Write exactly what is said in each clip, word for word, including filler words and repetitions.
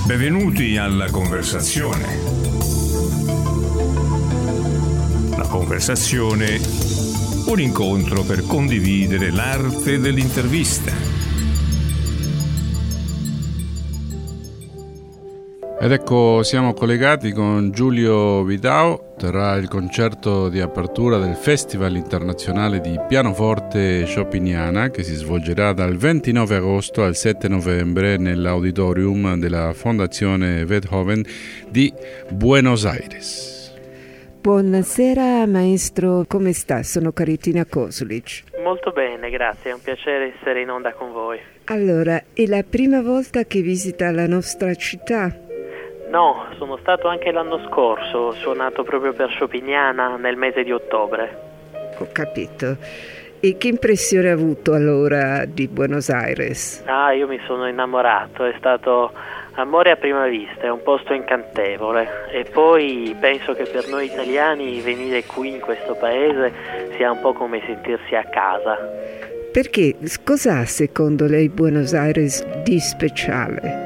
Benvenuti alla conversazione. La conversazione, un incontro per condividere l'arte dell'intervista. Ed ecco, siamo collegati con Giulio Vidao. Terrà il concerto di apertura del Festival internazionale di pianoforte chopiniana che si svolgerà dal ventinove agosto al sette novembre nell'auditorium della Fondazione Beethoven di Buenos Aires. Buonasera maestro, come sta? Sono Caritina Kosulic. Molto bene, grazie, è un piacere essere in onda con voi. Allora, è la prima volta che visita la nostra città? No, sono stato anche l'anno scorso, ho suonato proprio per Chopiniana nel mese di ottobre. Ho capito. E che impressione ha avuto allora di Buenos Aires? Ah, io mi sono innamorato, è stato amore a prima vista, è un posto incantevole. E poi penso che per noi italiani venire qui in questo paese sia un po' come sentirsi a casa. Perché? Cos'ha secondo lei Buenos Aires di speciale?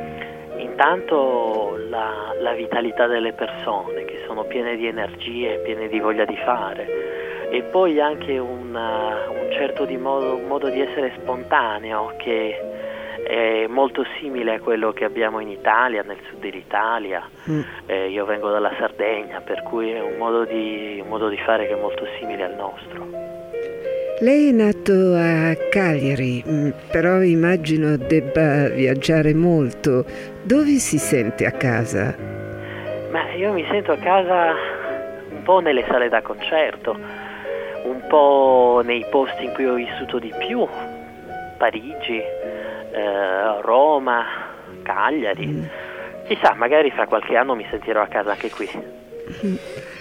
Intanto la, la vitalità delle persone che sono piene di energie, piene di voglia di fare, e poi anche una, un certo di modo, un modo di essere spontaneo che è molto simile a quello che abbiamo in Italia, nel sud dell'Italia. Mm. Eh, io vengo dalla Sardegna, per cui è un modo di, un modo di fare che è molto simile al nostro. Lei è nato a Cagliari, però immagino debba viaggiare molto. Dove si sente a casa? Ma io mi sento a casa un po' nelle sale da concerto, un po' nei posti in cui ho vissuto di più, Parigi, eh, Roma, Cagliari. Mm. Chissà, magari fra qualche anno mi sentirò a casa anche qui. Mm.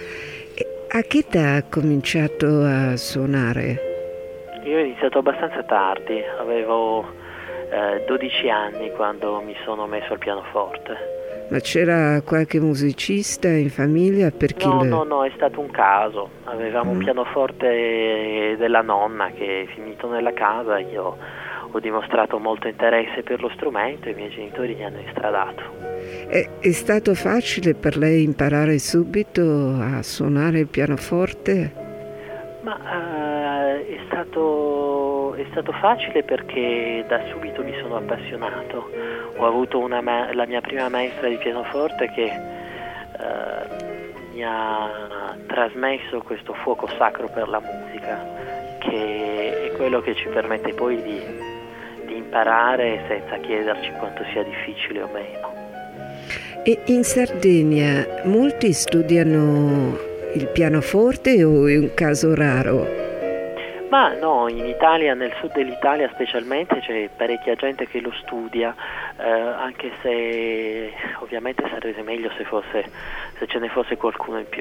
A che età ha cominciato a suonare? Io ho iniziato abbastanza tardi, avevo eh, dodici anni quando mi sono messo al pianoforte. Ma c'era qualche musicista in famiglia? Perché no, le... no, no, è stato un caso. Avevamo mm. un pianoforte della nonna che è finito nella casa, io ho dimostrato molto interesse per lo strumento e i miei genitori mi hanno instradato. È, è stato facile per lei imparare subito a suonare il pianoforte? Ma uh, è stato è stato facile perché da subito mi sono appassionato. Ho avuto una ma- la mia prima maestra di pianoforte che uh, mi ha trasmesso questo fuoco sacro per la musica, che è quello che ci permette poi di, di imparare senza chiederci quanto sia difficile o meno. E in Sardegna molti studiano il pianoforte o è un caso raro? Ma no, in Italia, nel sud dell'Italia specialmente, c'è parecchia gente che lo studia, eh, anche se ovviamente sarebbe meglio se fosse, se ce ne fosse qualcuno in più.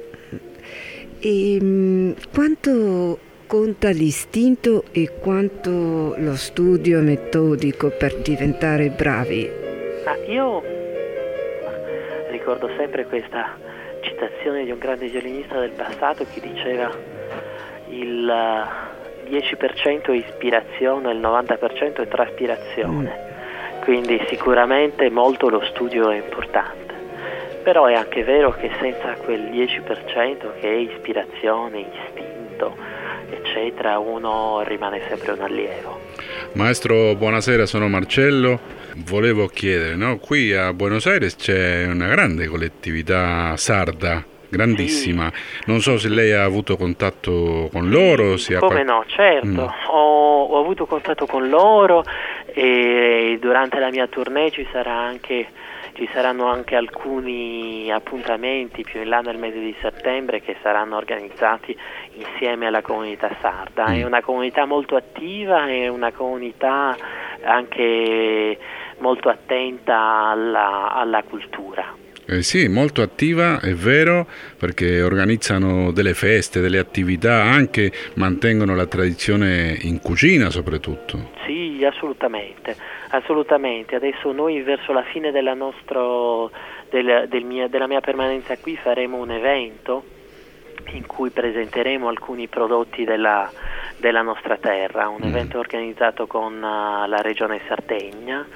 E mh, quanto conta l'istinto e quanto lo studio metodico per diventare bravi? Ah, io ricordo sempre questa citazione di un grande violinista del passato che diceva il dieci per cento è ispirazione, il novanta per cento è traspirazione, mm. quindi sicuramente molto lo studio è importante, però è anche vero che senza quel dieci per cento che è ispirazione, istinto, eccetera, uno rimane sempre un allievo. Maestro, buonasera, sono Marcello. Volevo chiedere, no? Qui a Buenos Aires c'è una grande collettività sarda, grandissima. Sì. Non so se lei ha avuto contatto con loro. Sì, come qual... no, certo. Mm. Ho, ho avuto contatto con loro e durante la mia tournée ci sarà anche ci saranno anche alcuni appuntamenti più in là nel mese di settembre che saranno organizzati insieme alla comunità sarda. Mm. È una comunità molto attiva, è una comunità anche molto attenta alla, alla cultura. Eh sì, molto attiva, è vero, perché organizzano delle feste, delle attività, anche mantengono la tradizione in cucina soprattutto. Sì, assolutamente, assolutamente. Adesso noi verso la fine della, nostro, del, del mia, della mia permanenza qui faremo un evento in cui presenteremo alcuni prodotti della, della nostra terra, un mm. evento organizzato con uh, la regione Sardegna,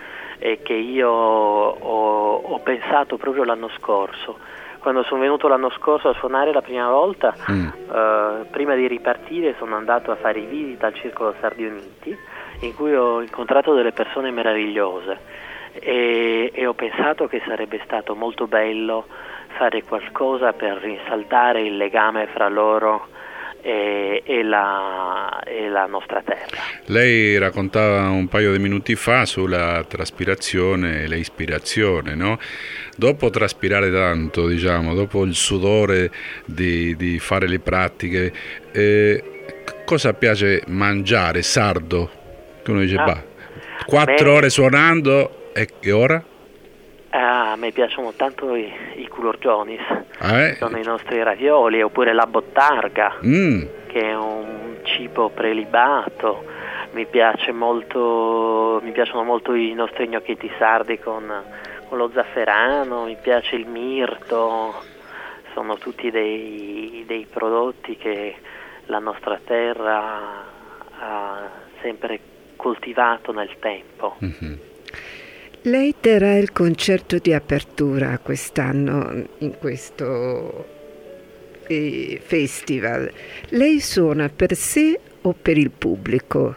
e che io ho, ho pensato proprio l'anno scorso. Quando sono venuto l'anno scorso a suonare la prima volta, mm. eh, prima di ripartire sono andato a fare visita al Circolo Sardi Uniti, in cui ho incontrato delle persone meravigliose e, e ho pensato che sarebbe stato molto bello fare qualcosa per rinsaldare il legame fra loro e, e, la, e la nostra terra. Lei raccontava un paio di minuti fa sulla traspirazione e l'ispirazione, no? Dopo traspirare tanto, diciamo, dopo il sudore di, di fare le pratiche, eh, cosa piace mangiare sardo? Che uno dice, ah, bah, quattro beh, ore suonando e che ora? Ah, a me piacciono tanto i, i culurgionis, ah, eh? sono i nostri ravioli, oppure la bottarga, mm. che è un cibo prelibato. Mi piace molto, mi piacciono molto i nostri gnocchetti sardi con, con lo zafferano, mi piace il mirto, sono tutti dei, dei prodotti che la nostra terra ha sempre coltivato nel tempo. Mm-hmm. Lei terrà il concerto di apertura quest'anno in questo eh, festival. Lei suona per sé o per il pubblico?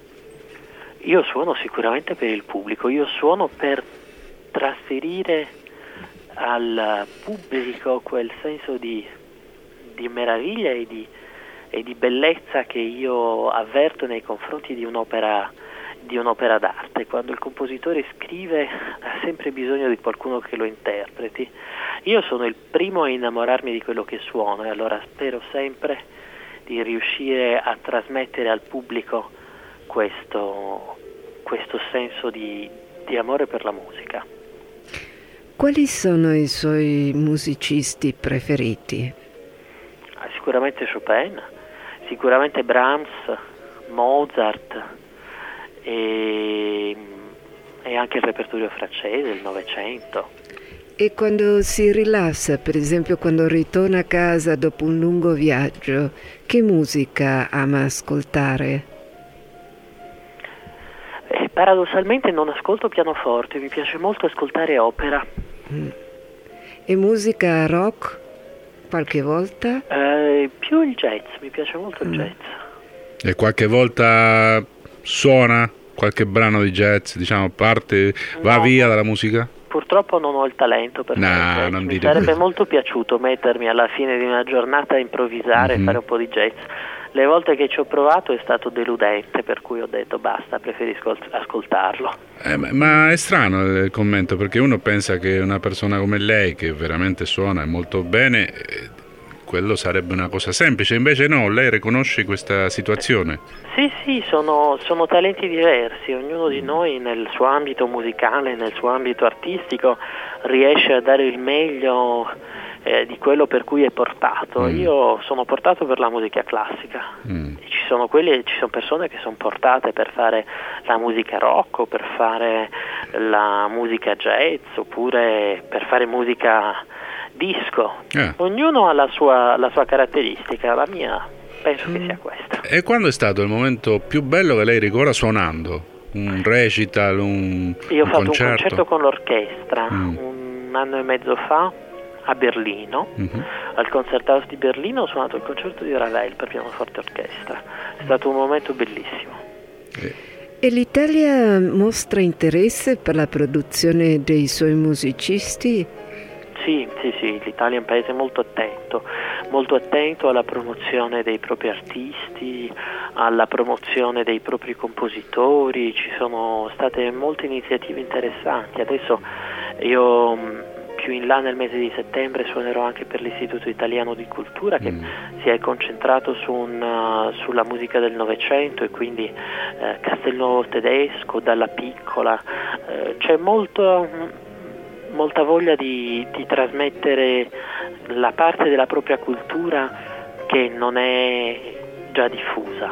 Io suono sicuramente per il pubblico, io suono per trasferire al pubblico quel senso di, di meraviglia e di, e di bellezza che io avverto nei confronti di un'opera di un'opera d'arte. Quando il compositore scrive ha sempre bisogno di qualcuno che lo interpreti. Io sono il primo a innamorarmi di quello che suono e allora spero sempre di riuscire a trasmettere al pubblico questo, questo senso di, di amore per la musica. Quali sono i suoi musicisti preferiti? Sicuramente Chopin, sicuramente Brahms, Mozart, E, e anche il repertorio francese del Novecento. E quando si rilassa, per esempio quando ritorna a casa dopo un lungo viaggio, che musica ama ascoltare? Eh, paradossalmente non ascolto pianoforte, mi piace molto ascoltare opera. Mm. E musica rock qualche volta? Eh, più il jazz, mi piace molto il mm. jazz. E qualche volta suona qualche brano di jazz, diciamo, parte, va no, via dalla musica? Purtroppo non ho il talento per no, fare jazz. Non Mi dire sarebbe questo. molto piaciuto mettermi alla fine di una giornata a improvvisare mm-hmm. e fare un po' di jazz. Le volte che ci ho provato è stato deludente, per cui ho detto basta, preferisco ascoltarlo. Eh, ma è strano il commento, perché uno pensa che una persona come lei, che veramente suona molto bene, quello sarebbe una cosa semplice, invece no, lei riconosce questa situazione? Sì, sì, sono, sono talenti diversi, ognuno di noi nel suo ambito musicale, nel suo ambito artistico riesce a dare il meglio eh, di quello per cui è portato. Mm. Io sono portato per la musica classica, mm. e ci sono quelli, ci sono persone che sono portate per fare la musica rock o per fare la musica jazz oppure per fare musica disco. Eh. Ognuno ha la sua, la sua caratteristica, la mia penso mm. che sia questa. E quando è stato il momento più bello che lei ricorda suonando? Un recital, un, Io ho un fatto concerto? un concerto con l'orchestra mm. un anno e mezzo fa a Berlino, mm-hmm. al Concerthaus di Berlino ho suonato il concerto di Ravel per pianoforte e orchestra. È stato un momento bellissimo. Eh. E l'Italia mostra interesse per la produzione dei suoi musicisti? Sì, sì, sì, l'Italia è un paese molto attento, molto attento alla promozione dei propri artisti, alla promozione dei propri compositori, ci sono state molte iniziative interessanti. Adesso io più in là nel mese di settembre suonerò anche per l'Istituto Italiano di Cultura che mm. si è concentrato su un, sulla musica del Novecento e quindi eh, Castelnuovo tedesco, Dalla Piccola, eh, c'è molto... molta voglia di, di trasmettere la parte della propria cultura che non è già diffusa.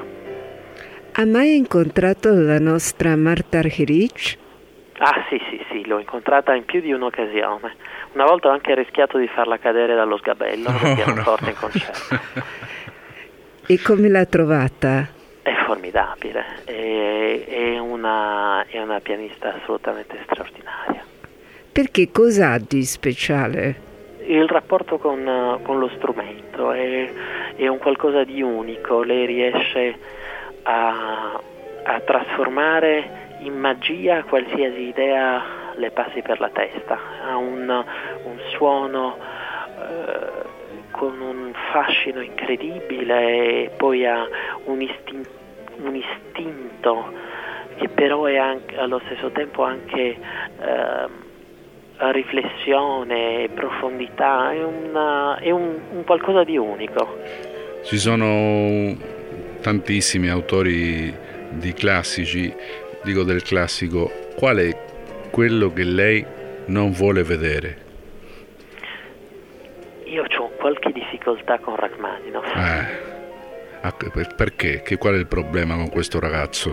Ha mai incontrato la nostra Marta Argerich? Ah sì sì sì, l'ho incontrata in più di un'occasione. Una volta ho anche rischiato di farla cadere dallo sgabello, no, perché era no. forte in concerto. E come l'ha trovata? È formidabile, è, è, una, è una pianista assolutamente straordinaria. Perché cosa ha di speciale? Il rapporto con, con lo strumento è, è un qualcosa di unico, lei riesce a, a trasformare in magia qualsiasi idea le passi per la testa, ha un, un suono eh, con un fascino incredibile e poi ha un, istin- un istinto che però è anche, allo stesso tempo anche eh, riflessione, profondità, è, una, è un, un qualcosa di unico. Ci sono tantissimi autori di classici, dico del classico, qual è quello che lei non vuole vedere? Io ho qualche difficoltà con Rachmaninov. Eh, perché? Che, qual è il problema con questo ragazzo?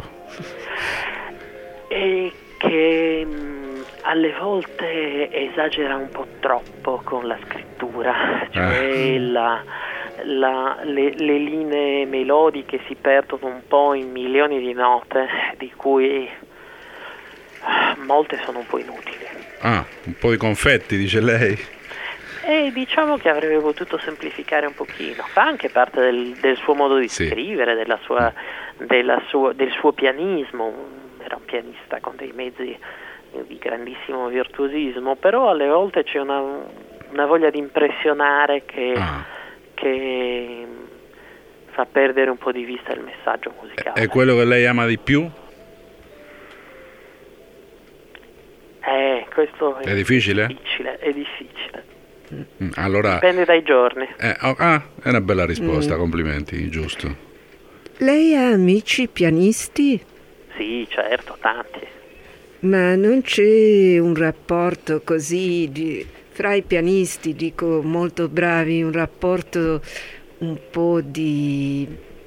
È che mh, alle volte esagera un po' troppo con la scrittura, cioè eh. la, la, le, le linee melodiche si perdono un po' in milioni di note, di cui molte sono un po' inutili. Ah, un po' di confetti, dice lei? E diciamo che avrebbe potuto semplificare un pochino, fa anche parte del, del suo modo di sì. scrivere, della sua, della sua, del suo pianismo. Era un pianista con dei mezzi di grandissimo virtuosismo, però alle volte c'è una, una voglia di impressionare che, ah. che fa perdere un po' di vista il messaggio musicale. È quello che lei ama di più? Eh, questo è, è difficile? difficile, è difficile. Allora, dipende dai giorni. Eh, oh, ah, è una bella risposta, mm. complimenti, giusto. Lei ha amici pianisti? Sì, certo, tanti. Ma non c'è un rapporto così di, fra i pianisti, dico molto bravi, un rapporto un po' di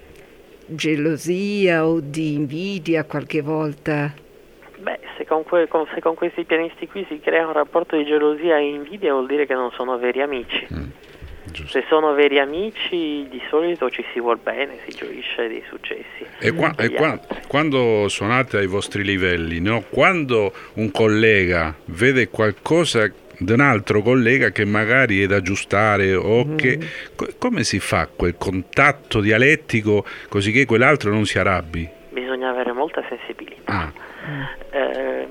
gelosia o di invidia qualche volta? Beh, se con, que- con, se con questi pianisti qui si crea un rapporto di gelosia e invidia, vuol dire che non sono veri amici. Mm, se sono veri amici, di solito ci si vuol bene, si gioisce dei successi. E, qua, e qua, quando suonate ai vostri livelli, no? Quando un collega vede qualcosa di un altro collega che magari è da aggiustare o mm. che co- come si fa quel contatto dialettico così che quell'altro non si arrabbi? Bisogna avere molta sensibilità. Ah. Eh,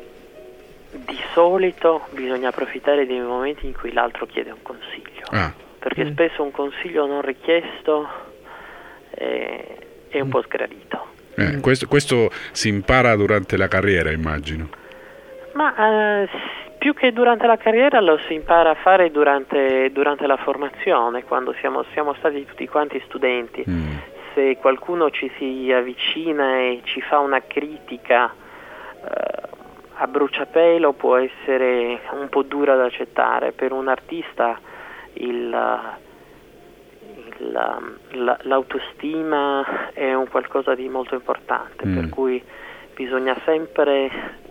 di solito bisogna approfittare dei momenti in cui l'altro chiede un consiglio, ah. perché mm. spesso un consiglio non richiesto è, è un po' sgradito. Eh, questo, questo si impara durante la carriera, immagino. Ma eh, più che durante la carriera lo si impara a fare durante, durante la formazione, quando siamo, siamo stati tutti quanti studenti. Mm. Se qualcuno ci si avvicina e ci fa una critica eh, a bruciapelo, può essere un po' dura da accettare. Per un artista il, il, la, l'autostima è un qualcosa di molto importante, mm. per cui bisogna sempre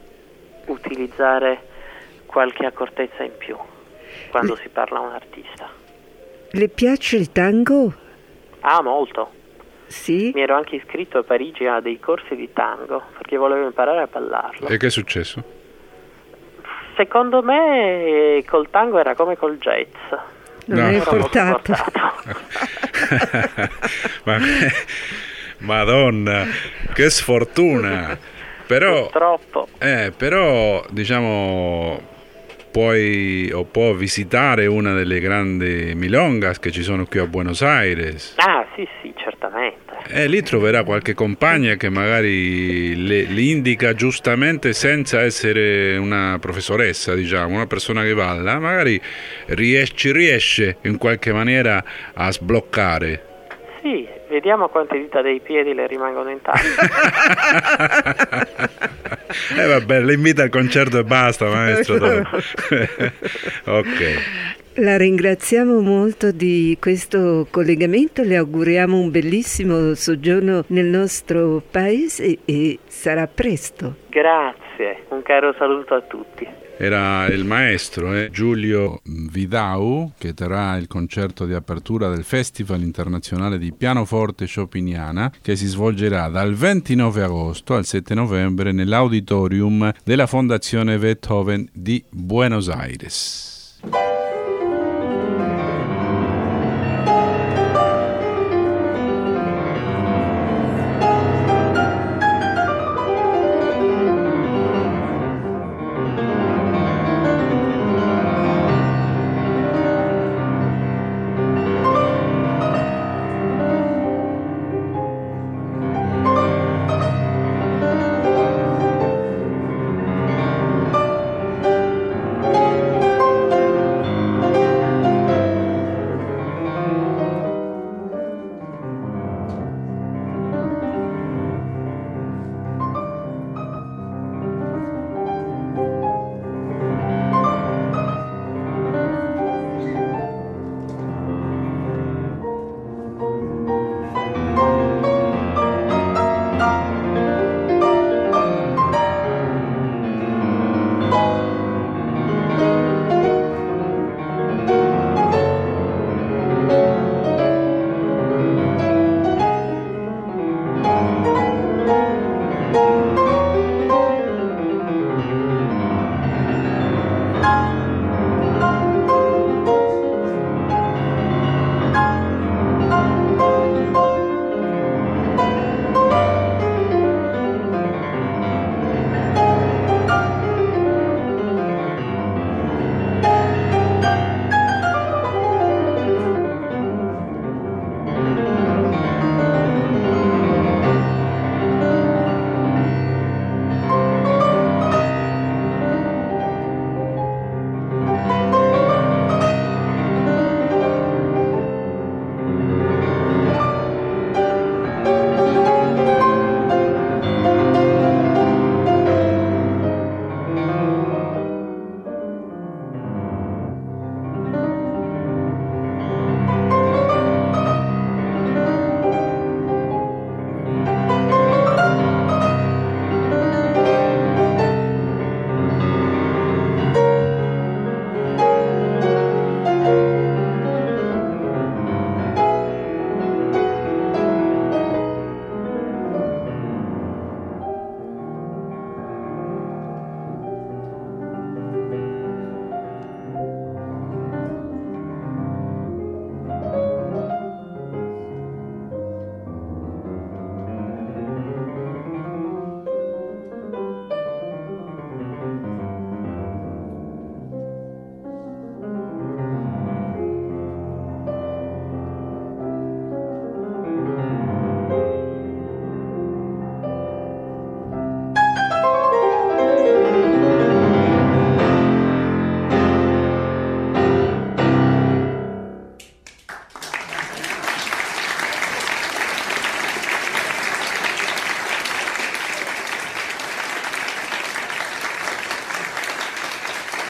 utilizzare qualche accortezza in più quando le, si parla a un artista. Le piace il tango? Ah, molto. Sì? Mi ero anche iscritto a Parigi a dei corsi di tango perché volevo imparare a ballarlo. E che è successo? Secondo me col tango era come col jazz. Non no. è portato. Ma, Madonna, che sfortuna! Però, purtroppo. Eh, però, diciamo, puoi o può visitare una delle grandi milongas che ci sono qui a Buenos Aires. Ah, sì, sì, certamente. E lì troverà qualche compagna che magari le, le indica giustamente senza essere una professoressa, diciamo, una persona che balla, magari riesce, ci riesce in qualche maniera a sbloccare. Sì, vediamo quante dita dei piedi le rimangono intatte. Eh vabbè, le invita al concerto e basta, maestro. Ok. La ringraziamo molto di questo collegamento, le auguriamo un bellissimo soggiorno nel nostro paese e sarà presto. Grazie. Grazie, un caro saluto a tutti. Era il maestro eh, Giulio Vidau che terrà il concerto di apertura del Festival Internazionale di Pianoforte Chopiniana, che si svolgerà dal ventinove agosto al sette novembre nell'auditorium della Fondazione Beethoven di Buenos Aires.